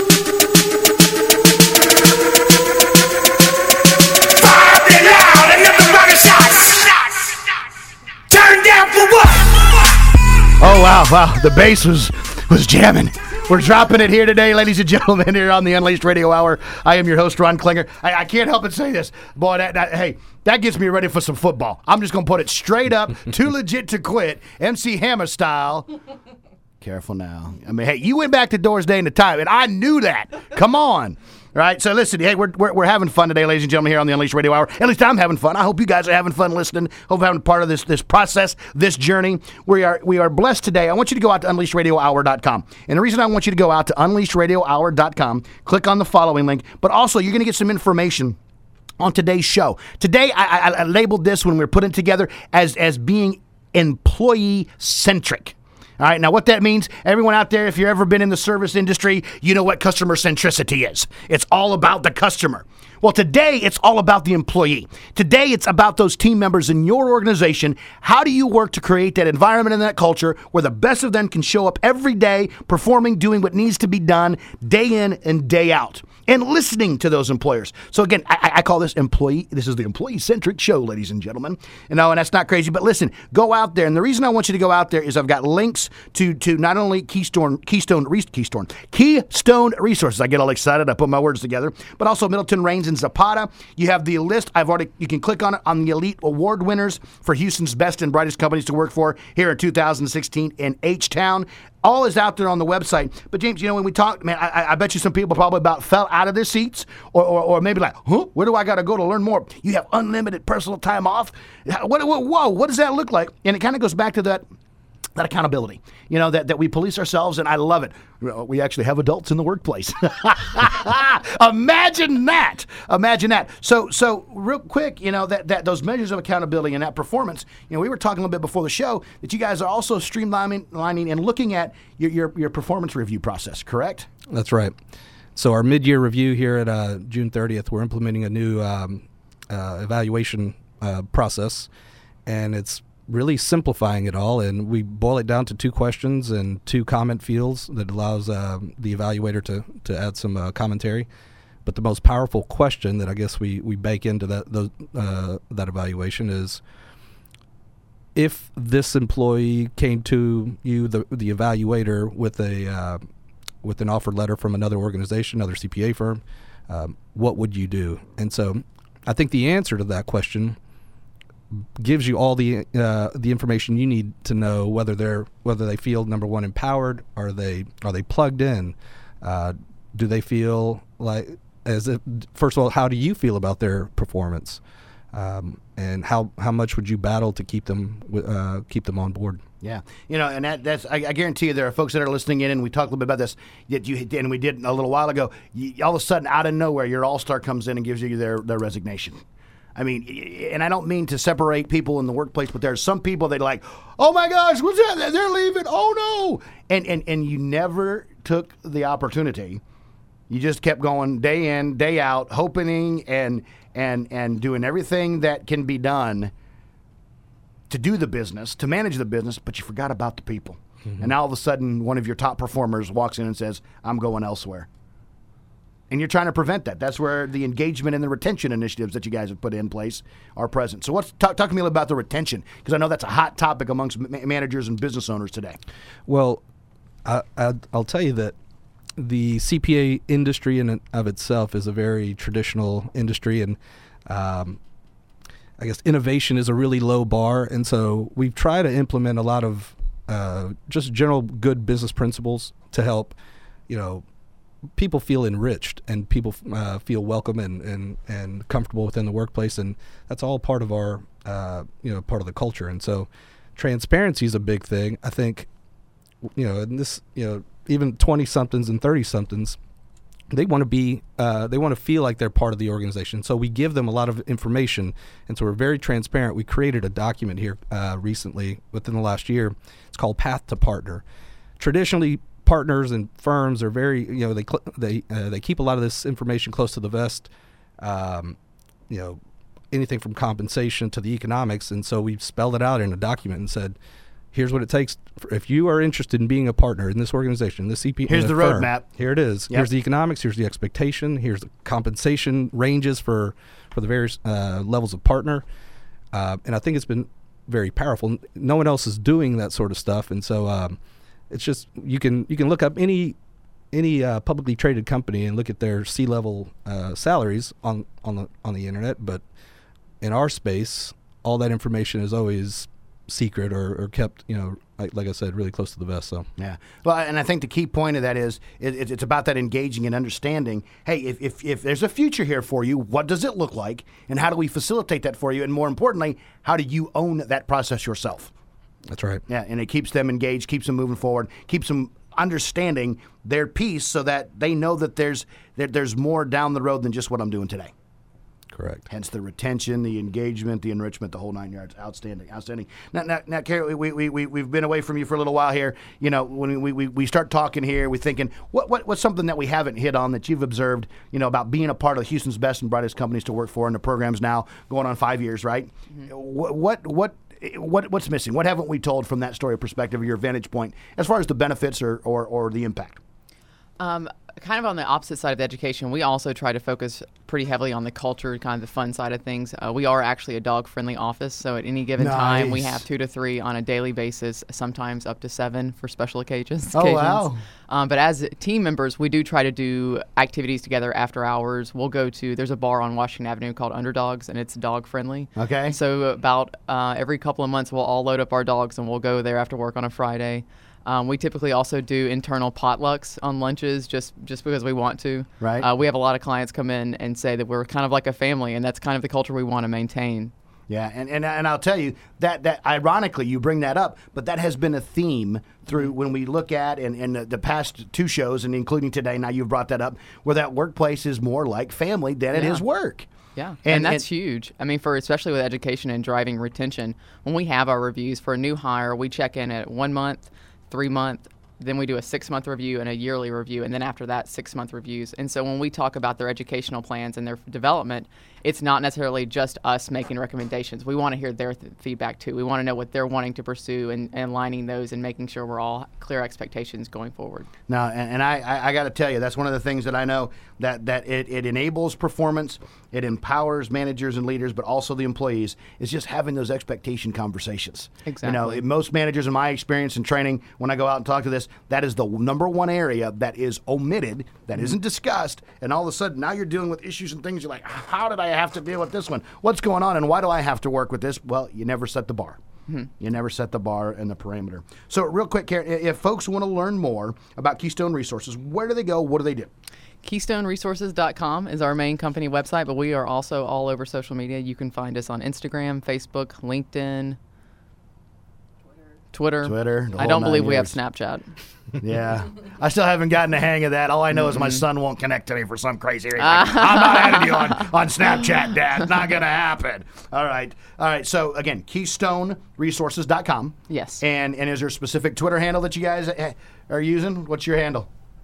Oh, wow, wow. The bass was, was jamming. We're dropping it here today, ladies and gentlemen, here on the Unleashed Radio Hour. I am your host, Ron Klinger. I, I can't help but say this. Boy, that, that hey, that gets me ready for some football. I'm just going to put it straight up, too legit to quit, M C Hammer style. Careful now. I mean, hey, you went back to Doors Day in the time, and I knew that. Come on. Right, so listen, hey, we're, we're we're having fun today, ladies and gentlemen, here on the Unleashed Radio Hour. At least I'm having fun. I hope you guys are having fun listening. Hope you're having part of this this process, this journey. We are we are blessed today. I want you to go out to unleashed radio hour dot com. And the reason I want you to go out to unleashed radio hour dot com, click on the following link, but also you're going to get some information on today's show. Today, I, I, I labeled this when we were putting it together as as being employee-centric. All right, now what that means, everyone out there, if you've ever been in the service industry, you know what customer centricity is. It's all about the customer. Well, today, it's all about the employee. Today, it's about those team members in your organization. How do you work to create that environment and that culture where the best of them can show up every day, performing, doing what needs to be done, day in and day out, and listening to those employers. So again, I, I call this employee, this is the employee-centric show, ladies and gentlemen. You know, and that's not crazy, but listen, go out there. And the reason I want you to go out there is I've got links to to not only Keystone, Keystone, Keystone, Keystone Resources. I get all excited, I put my words together, but also Middleton, Raines, and Zapata. You have the list. I've already, you can click on it on the Elite Award winners for Houston's best and brightest companies to work for here in two thousand sixteen in H-Town. All is out there on the website. But, James, you know, when we talk, man, I, I bet you some people probably about fell out of their seats or, or, or maybe like, huh, where do I got to go to learn more? You have unlimited personal time off. What, what, whoa, what does that look like? And it kind of goes back to that that accountability, you know, that, that we police ourselves, and I love it. We actually have adults in the workplace. Imagine that. Imagine that. So, so real quick, you know, that, that those measures of accountability and that performance, you know, we were talking a little bit before the show that you guys are also streamlining and looking at your, your, your performance review process, correct? That's right. So our mid-year review here at uh, June thirtieth, we're implementing a new um, uh, evaluation uh, process, and it's really simplifying it all, and we boil it down to two questions and two comment fields that allows uh, the evaluator to, to add some uh, commentary. But the most powerful question that I guess we, we bake into that those, uh, that evaluation is, if this employee came to you, the the evaluator, with a uh, with an offer letter from another organization, another C P A firm, um, what would you do? And so I think the answer to that question gives you all the uh, the information you need to know whether they're whether they feel, number one, empowered. Are they are they plugged in? Uh, do they feel like, as if, first of all, how do you feel about their performance, um, and how how much would you battle to keep them uh, keep them on board? Yeah, you know, and that, that's I, I guarantee you there are folks that are listening in, and we talked a little bit about this. That you and we did a little while ago. You, all of a sudden, out of nowhere, your all-star comes in and gives you their their resignation. I mean, and I don't mean to separate people in the workplace, but there's some people that are like, oh my gosh, what's that? They're leaving. Oh no. And, and, and you never took the opportunity. You just kept going day in, day out, hoping and, and, and doing everything that can be done to do the business, to manage the business, but you forgot about the people. Mm-hmm. And now all of a sudden, one of your top performers walks in and says, I'm going elsewhere. And you're trying to prevent that. That's where the engagement and the retention initiatives that you guys have put in place are present. So what's, talk, talk to me a little about the retention, because I know that's a hot topic amongst ma- managers and business owners today. Well, I, I, I'll tell you that the C P A industry in and of itself is a very traditional industry, and um, I guess innovation is a really low bar. And so we've tried to implement a lot of uh, just general good business principles to help, you know, people feel enriched and people uh, feel welcome and, and, and comfortable within the workplace, and that's all part of our uh, you know part of the culture. And so transparency is a big thing. I think you know, and this you know even twenty somethings and thirty somethings, they want to be uh, they want to feel like they're part of the organization. So we give them a lot of information, and so we're very transparent. We created a document here uh, recently within the last year. It's called Path to Partner. Traditionally, partners and firms are very, you know, they cl- they uh, they keep a lot of this information close to the vest, um, you know, anything from compensation to the economics. And so we've spelled it out in a document and said, here's what it takes. For, if you are interested in being a partner in this organization, this C P, here's the firm, roadmap. Here it is. Yep. Here's the economics. Here's the expectation. Here's the compensation ranges for for the various uh, levels of partner. Uh, and I think it's been very powerful. No one else is doing that sort of stuff, and so. Um, It's just you can you can look up any any uh, publicly traded company and look at their C-level uh, salaries on on the on the internet. But in our space, all that information is always secret or, or kept, you know, like, like I said, really close to the vest. So yeah, well, and I think the key point of that is it, it's about that engaging and understanding. Hey, if, if if there's a future here for you, what does it look like, and how do we facilitate that for you? And more importantly, how do you own that process yourself? That's right. Yeah, and it keeps them engaged, keeps them moving forward, keeps them understanding their piece so that they know that there's that there's more down the road than just what I'm doing today. Correct. Hence the retention, the engagement, the enrichment, the whole nine yards. Outstanding, outstanding. Now, now, now Carrie, we, we, we, we've been away from you for a little while here. You know, when we, we, we start talking here, we're thinking, what, what what's something that we haven't hit on that you've observed, you know, about being a part of Houston's best and brightest companies to work for, and the program's now going on five years, right? Mm-hmm. What, what, what, what, what's missing? What haven't we told from that story perspective or your vantage point as far as the benefits or, or, or the impact? Um, kind of on the opposite side of education, we also try to focus pretty heavily on the culture, kind of the fun side of things. Uh, we are actually a dog-friendly office, so at any given nice. time, we have two to three on a daily basis, sometimes up to seven for special occasions. Oh, occasions. wow. Um, but as team members, we do try to do activities together after hours. We'll go to, there's a bar on Washington Avenue called Underdogs, and it's dog-friendly. Okay. So about uh, every couple of months, we'll all load up our dogs, and we'll go there after work on a Friday. Um, we typically also do internal potlucks on lunches just, just because we want to. Right. Uh, we have a lot of clients come in and say that we're kind of like a family, and that's kind of the culture we want to maintain. Yeah, and, and and I'll tell you that that ironically you bring that up, but that has been a theme through when we look at in, in the, the past two shows, and including today. Now you've brought that up, where that workplace is more like family than it Yeah. is work. Yeah, and, And- that's and- huge. I mean, for especially with education and driving retention, when we have our reviews for a new hire, we check in at one month, three month. Then we do a six-month review and a yearly review, and then after that, six-month reviews. And so when we talk about their educational plans and their development, it's not necessarily just us making recommendations. We want to hear their th- feedback, too. We want to know what they're wanting to pursue and, and aligning those and making sure we're all clear expectations going forward. Now, and, and I, I, I got to tell you, that's one of the things that I know that, that it, it enables performance, it empowers managers and leaders, but also the employees, is just having those expectation conversations. Exactly. You know, most managers, in my experience and training, when I go out and talk to this, that is the number one area that is omitted, that Mm-hmm. isn't discussed, and all of a sudden now you're dealing with issues and things. You're like, how did I have to deal with this one? What's going on, and why do I have to work with this? Well, you never set the bar. Mm-hmm. You never set the bar and the parameter. So real quick, Karen, if folks want to learn more about Keystone Resources, where do they go? What do they do? Keystone Resources dot com is our main company website, but we are also all over social media. You can find us on Instagram, Facebook, LinkedIn, Twitter. Twitter, the I whole don't nine believe we have yards. Snapchat. Yeah. I still haven't gotten the hang of that. All I know is my son won't connect to me for some crazy reason. Like, I'm not adding you on, on Snapchat, Dad. It's not going to happen. All right. All right. So, again, Keystone Resources dot com. Yes. And and is there a specific Twitter handle that you guys uh, are using? What's your handle?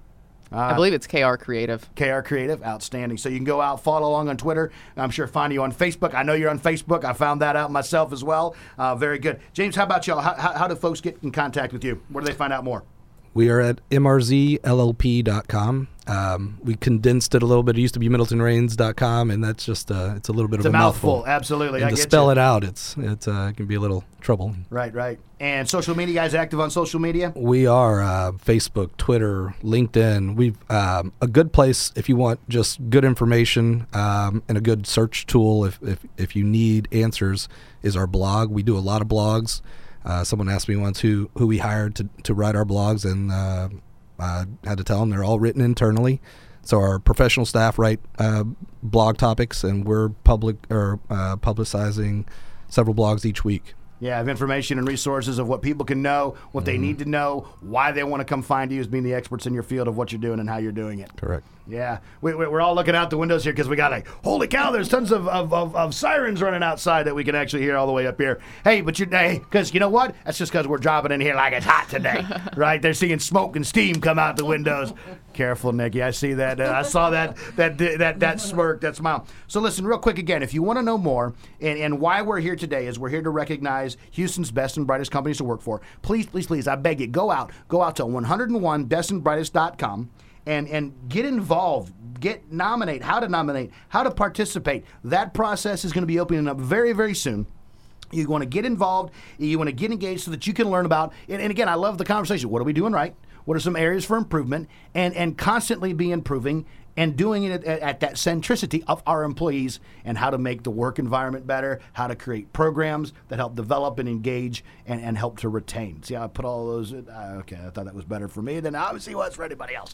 I believe it's K R Creative. K R Creative, outstanding. So you can go out, follow along on Twitter. I'm sure find you on Facebook. I know you're on Facebook. I found that out myself as well. Uh, very good. James, how about y'all? How, how, how do folks get in contact with you? Where do they find out more? We are at M R Z L L P dot com. Um, we condensed it a little bit. It used to be Middleton Rains dot com, and that's just uh, it's a little bit it's of a, a mouthful. mouthful. Absolutely. And I to get spell you. it out, it's it's uh, it can be a little trouble. Right, right. And social media, guys, active on social media? We are uh, Facebook, Twitter, LinkedIn. We've um, a good place if you want just good information um, and a good search tool. If, if if you need answers, is our blog. We do a lot of blogs. Uh, someone asked me once who who we hired to to write our blogs, and uh, I had to tell them they're all written internally. So our professional staff write uh, blog topics, and we're public or uh, publicizing several blogs each week. Yeah, have information and resources of what people can know, what they need to know, why they want to come find you as being the experts in your field of what you're doing and how you're doing it. Correct. Yeah, we, we- we're all looking out the windows here because we got like, holy cow, there's tons of, of, of, of sirens running outside that we can actually hear all the way up here. Hey, but you're, hey, because you know what? That's just because we're dropping in here like it's hot today, right? They're seeing smoke and steam come out the windows. Careful, Nikki. I see that. Uh, I saw that that that that smirk, that smile. So listen, real quick again, if you want to know more and, and why we're here today is we're here to recognize Houston's best and brightest companies to work for. Please, please, please, I beg you, go out. Go out to one oh one best and brightest dot com and, and get involved. Get nominate, how to nominate, how to participate. That process is going to be opening up very, very soon. You want to get involved. You want to get engaged so that you can learn about. And, and again, I love the conversation. What are we doing right? What are some areas for improvement? And and constantly be improving and doing it at, at that centricity of our employees and how to make the work environment better, how to create programs that help develop and engage and, and help to retain. See how I put all those in? Uh, okay, I thought that was better for me than obviously it was for anybody else.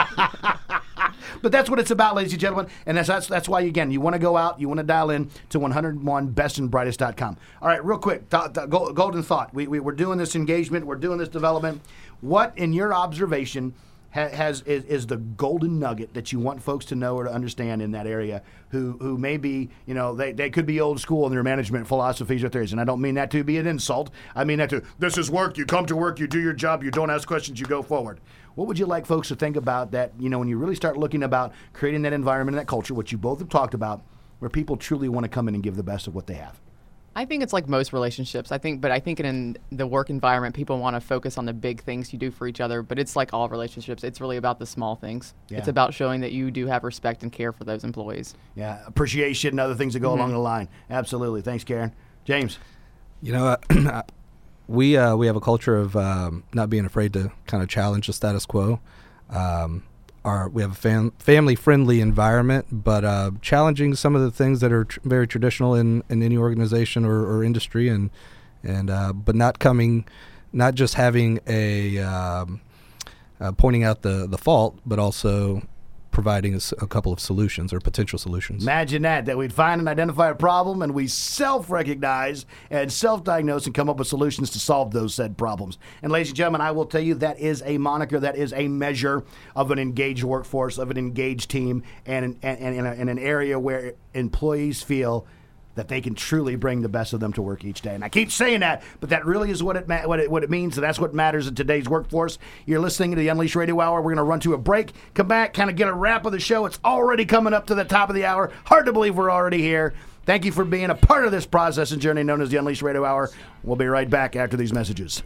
But that's what it's about, ladies and gentlemen. And that's that's, that's why, again, you want to go out, you want to dial in to one oh one best and brightest dot com. All right, real quick, th- th- golden thought. We, we, we're doing this engagement. We're doing this development. What, in your observation, ha- has is, is the golden nugget that you want folks to know or to understand in that area who who may be, you know, they, they could be old school in their management philosophies or theories. And I don't mean that to be an insult. I mean that to, this is work. You come to work, you do your job, you don't ask questions, you go forward. What would you like folks to think about that, you know, when you really start looking about creating that environment and that culture, which you both have talked about, where people truly want to come in and give the best of what they have? I think it's like most relationships. I think, but I think in the work environment, people want to focus on the big things you do for each other. But it's like all relationships. It's really about the small things. Yeah. It's about showing that you do have respect and care for those employees. Yeah, appreciation and other things that go Mhm. along the line. Absolutely. Thanks, Karen. James. You know, uh, we uh, we have a culture of um, not being afraid to kind of challenge the status quo. Um, our we have a fam- family-friendly environment, but uh, challenging some of the things that are tr- very traditional in, in any organization or, or industry, and and uh, but not coming, not just having a um, uh, pointing out the the fault, but also providing a, s- a couple of solutions or potential solutions. Imagine that, that we'd find and identify a problem and we self-recognize and self-diagnose and come up with solutions to solve those said problems. And ladies and gentlemen, I will tell you that is a moniker, that is a measure of an engaged workforce, of an engaged team, and, and, and in, a, in an area where employees feel that they can truly bring the best of them to work each day. And I keep saying that, but that really is what it ma- what it, what it means. And that's what matters in today's workforce. You're listening to the Unleashed Radio Hour. We're going to run to a break, come back, kind of get a wrap of the show. It's already coming up to the top of the hour. Hard to believe we're already here. Thank you for being a part of this process and journey known as the Unleashed Radio Hour. We'll be right back after these messages.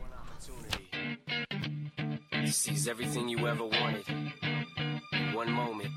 Sees everything you ever wanted in one moment.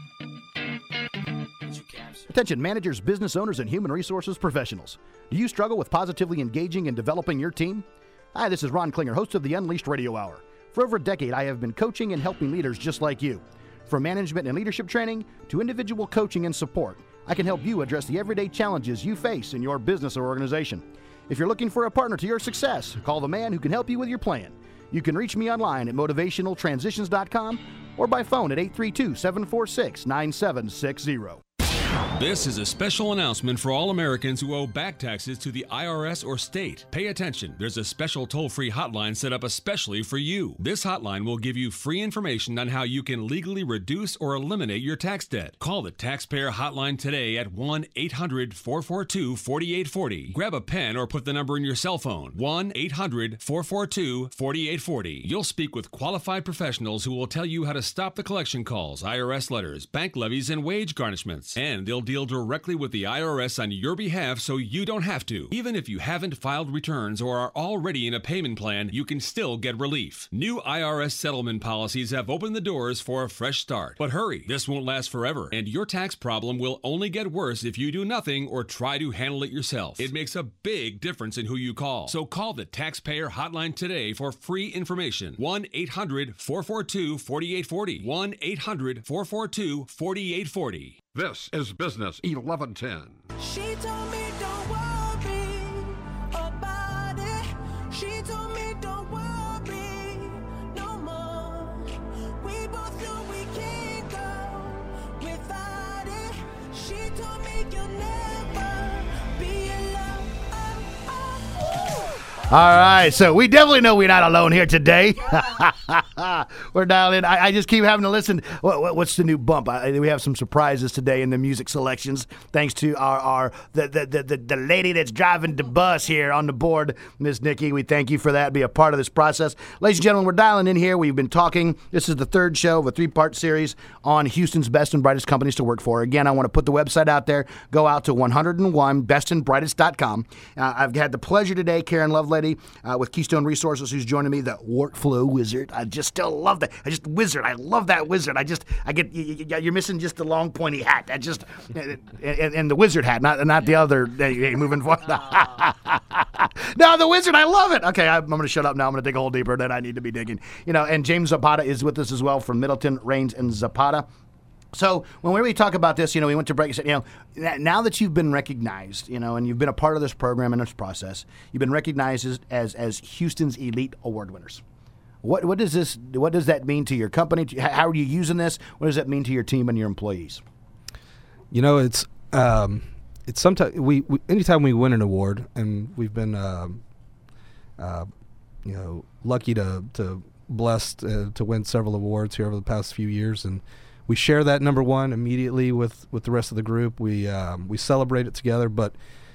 Attention managers, business owners, and human resources professionals. Do you struggle with positively engaging and developing your team? Hi, this is Ron Klinger, host of the Unleashed Radio Hour. For over a decade, I have been coaching and helping leaders just like you. From management and leadership training to individual coaching and support, I can help you address the everyday challenges you face in your business or organization. If you're looking for a partner to your success, call the man who can help you with your plan. You can reach me online at motivational transitions dot com or by phone at eight three two, seven four six, nine seven six zero. This is a special announcement for all Americans who owe back taxes to the I R S or state. Pay attention. There's a special toll-free hotline set up especially for you. This hotline will give you free information on how you can legally reduce or eliminate your tax debt. Call the Taxpayer Hotline today at one eight hundred four four two four eight four zero. Grab a pen or put the number in your cell phone. one eight hundred four four two four eight four zero. You'll speak with qualified professionals who will tell you how to stop the collection calls, I R S letters, bank levies, and wage garnishments. And they'll deal directly with the I R S on your behalf so you don't have to. Even if you haven't filed returns or are already in a payment plan, you can still get relief. New I R S settlement policies have opened the doors for a fresh start. But hurry, this won't last forever, and your tax problem will only get worse if you do nothing or try to handle it yourself. It makes a big difference in who you call. So call the Taxpayer Hotline today for free information. one eight hundred four four two four eight four zero. one eight hundred four four two four eight four zero. This is Business eleven ten. She told me don't worry about it. She told me don't worry no more. We both know we can't go without it. She told me you'll never be alone. All right, so we definitely know we're not alone here today. We're dialed in. I, I just keep having to listen. What, what, what's the new bump? I, we have some surprises today in the music selections, thanks to our, our the, the, the, the, the lady that's driving the bus here on the board, Miss Nikki. We thank you for that. Be a part of this process. Ladies and gentlemen, we're dialing in here. We've been talking. This is the third show of a three-part series on Houston's best and brightest companies to work for. Again, I want to put the website out there. Go out to one oh one best and brightest dot com. Uh, I've had the pleasure today, Karen Lovelady, uh, with Keystone Resources, who's joining me, the workflow wizard. I just still love that. I just wizard. I love that wizard. I just, I get, you, you, you're missing just the long pointy hat. I just, and, and the wizard hat, not not the other. Hey, moving forward. No, the wizard. I love it. Okay, I'm, I'm going to shut up now. I'm going to dig a hole deeper than I need to be digging. You know, and James Zapata is with us as well from Middleton, Raines, and Zapata. So when we talk about this, you know, we went to break. You know, now that you've been recognized, you know, and you've been a part of this program and this process, you've been recognized as as, as Houston's Elite Award winners. What what does this? What does that mean to your company? How are you using this? What does that mean to your team and your employees? You know, it's um, it's sometimes we, we anytime we win an award, and we've been um, uh, you know lucky to to blessed uh, to win several awards here over the past few years, and we share that number one immediately with, with the rest of the group. We um, we celebrate it together, but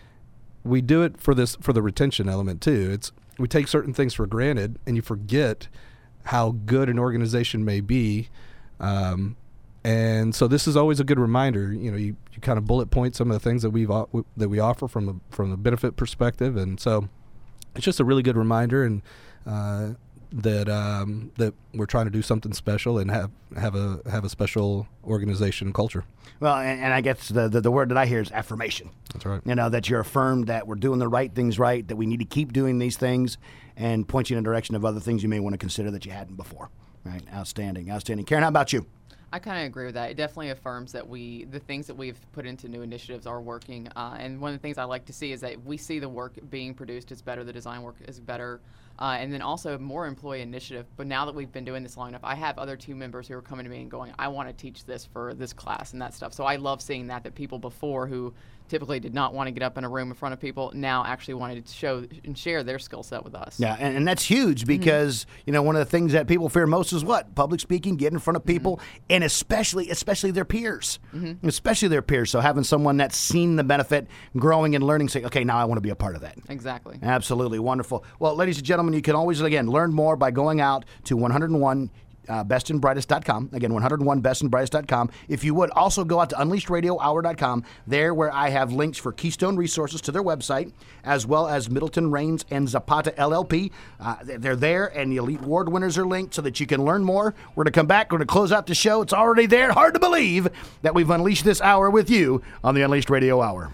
we do it for this for the retention element too. It's we take certain things for granted, and you forget how good an organization may be. Um, and so this is always a good reminder. You know, you, you kind of bullet point some of the things that we've uh, that we offer from a, from the benefit perspective, and so it's just a really good reminder. And uh, that um, that we're trying to do something special and have have a have a special organization culture. Well, and, and I guess the, the the word that I hear is affirmation. That's right. You know, that you're affirmed that we're doing the right things right, that we need to keep doing these things, and point you in a direction of other things you may want to consider that you hadn't before. Right? Outstanding, outstanding. Karen, how about you? I kind of agree with that. It definitely affirms that we, the things that we've put into new initiatives are working. Uh, and one of the things I like to see is that we see the work being produced is better, the design work is better, uh, and then also more employee initiative. But now that we've been doing this long enough, I have other team members who are coming to me and going, I want to teach this for this class and that stuff. So I love seeing that, that people before who typically did not want to get up in a room in front of people now actually wanted to show and share their skill set with us. Yeah, and, and that's huge because, mm-hmm. you know, one of the things that people fear most is what? Public speaking, getting in front of people, mm-hmm. and especially especially their peers. Mm-hmm. Especially their peers. So having someone that's seen the benefit, growing and learning, say, okay, now I want to be a part of that. Exactly. Absolutely. Wonderful. Well, ladies and gentlemen, you can always, again, learn more by going out to one oh one Uh, best and brightest dot com. Again, one oh one best and brightest dot com. If you would, also go out to unleashed radio hour dot com, there where I have links for Keystone Resources to their website, as well as Middleton, Raines, and Zapata L L P. Uh, they're there, and the Elite Award winners are linked so that you can learn more. We're going to come back. We're going to close out the show. It's already there. Hard to believe that we've unleashed this hour with you on the Unleashed Radio Hour.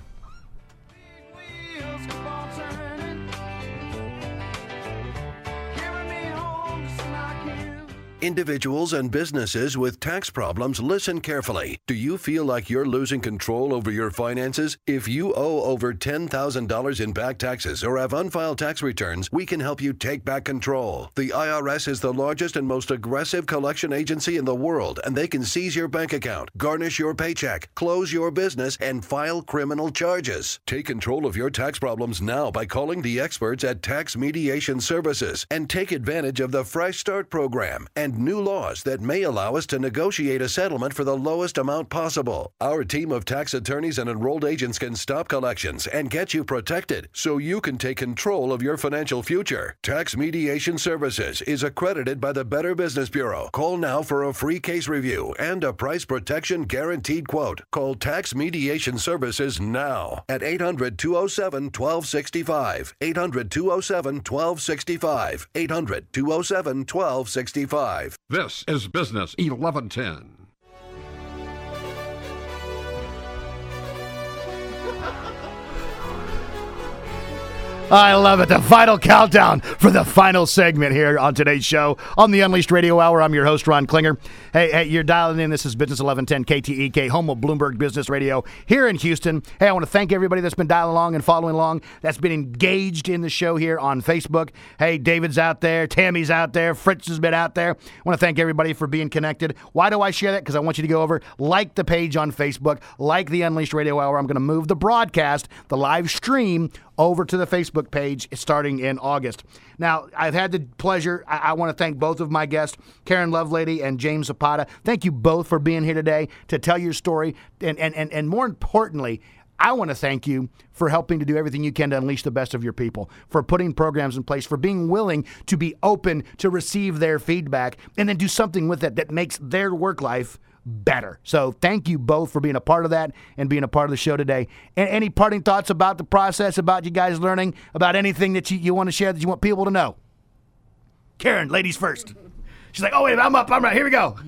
Individuals and businesses with tax problems, listen carefully. Do you feel like you're losing control over your finances? If you owe over ten thousand dollars in back taxes or have unfiled tax returns, we can help you take back control. The I R S is the largest and most aggressive collection agency in the world, and they can seize your bank account, garnish your paycheck, close your business, and file criminal charges. Take control of your tax problems now by calling the experts at Tax Mediation Services and take advantage of the Fresh Start program and new laws that may allow us to negotiate a settlement for the lowest amount possible. Our team of tax attorneys and enrolled agents can stop collections and get you protected so you can take control of your financial future. Tax Mediation Services is accredited by the Better Business Bureau. Call now for a free case review and a price protection guaranteed quote. Call Tax Mediation Services now at eight hundred, two oh seven, twelve sixty-five. eight hundred, two oh seven, twelve sixty-five. eight hundred, two oh seven, twelve sixty-five. This is Business eleven ten. I love it. The final countdown for the final segment here on today's show on the Unleashed Radio Hour. I'm your host, Ron Klinger. Hey, hey, you're dialing in. This is Business eleven ten K T E K, home of Bloomberg Business Radio here in Houston. Hey, I want to thank everybody that's been dialing along and following along, that's been engaged in the show here on Facebook. Hey, David's out there. Tammy's out there. Fritz has been out there. I want to thank everybody for being connected. Why do I share that? Because I want you to go over, like the page on Facebook, like the Unleashed Radio Hour. I'm going to move the broadcast, the live stream, over to the Facebook page starting in August. Now, I've had the pleasure, I, I want to thank both of my guests, Karen Lovelady and James Zapata. Thank you both for being here today to tell your story. And, and, and, and more importantly, I want to thank you for helping to do everything you can to unleash the best of your people, for putting programs in place, for being willing to be open to receive their feedback and then do something with it that makes their work life better. So thank you both for being a part of that and being a part of the show today. And any parting thoughts about the process, about you guys learning, about anything that you, you want to share that you want people to know? Karen, ladies first. She's like, oh, wait, I'm up. I'm right. Here we go.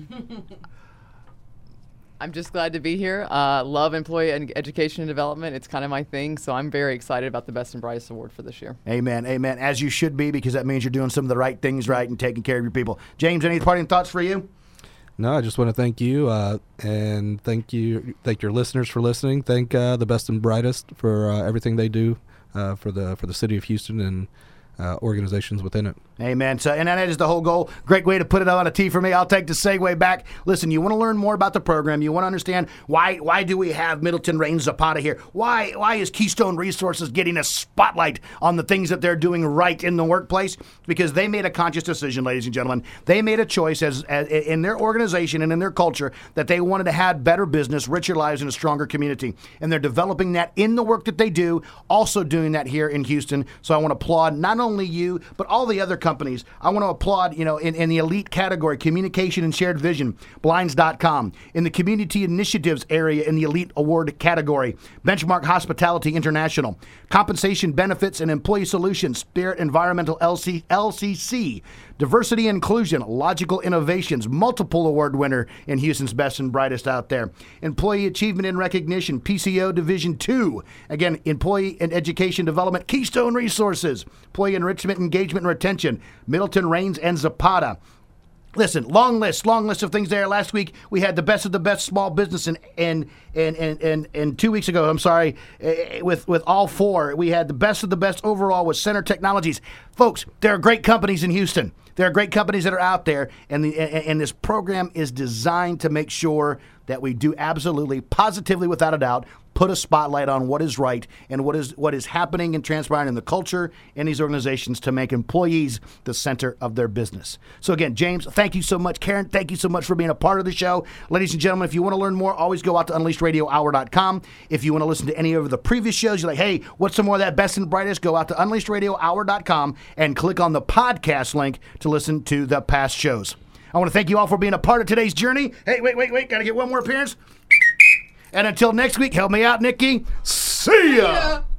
I'm just glad to be here. Uh, love employee and education and development. It's kind of my thing, so I'm very excited about the Best and Brightest Award for this year. Amen, amen. As you should be, because that means you're doing some of the right things right and taking care of your people. James, any parting thoughts for you? No, I just want to thank you, uh, and thank you, thank your listeners for listening. Thank uh, the Best and Brightest for uh, everything they do uh, for the for the city of Houston and uh, organizations within it. Amen. So, and that is the whole goal. Great way to put it on a tee for me. I'll take the segue back. Listen, you want to learn more about the program. You want to understand why why do we have Middleton Raines Zapata here? Why why is Keystone Resources getting a spotlight on the things that they're doing right in the workplace? Because they made a conscious decision, ladies and gentlemen. They made a choice as, as in their organization and in their culture that they wanted to have better business, richer lives, and a stronger community. And they're developing that in the work that they do, also doing that here in Houston. So I want to applaud not only you, but all the other companies. I want to applaud, you know, in, in the elite category, communication and shared vision, blinds dot com. In the community initiatives area in the elite award category, Benchmark Hospitality International. Compensation benefits and employee solutions, Spirit Environmental L C, L C C. Diversity and inclusion, Logical Innovations, multiple award winner in Houston's Best and Brightest out there. Employee achievement and recognition, P C O Division two. Again, employee and education development, Keystone Resources. Employee enrichment, engagement, and retention, Middleton Raines and Zapata. Listen, long list, long list of things there. Last week we had the best of the best small business, and and and and and, and two weeks ago, I'm sorry, uh, with with all four, we had the best of the best overall with Center Technologies. Folks, there are great companies in Houston. There are great companies that are out there, and the and, and this program is designed to make sure that we do absolutely, positively, without a doubt, put a spotlight on what is right and what is what is happening and transpiring in the culture in these organizations to make employees the center of their business. So again, James, thank you so much. Karen, thank you so much for being a part of the show. Ladies and gentlemen, if you want to learn more, always go out to unleashed radio hour dot com. If you want to listen to any of the previous shows, you're like, hey, what's some more of that Best and Brightest? Go out to unleashed radio hour dot com and click on the podcast link to listen to the past shows. I want to thank you all for being a part of today's journey. Hey, wait, wait, wait. Got to get one more appearance. And until next week, help me out, Nikki. See ya.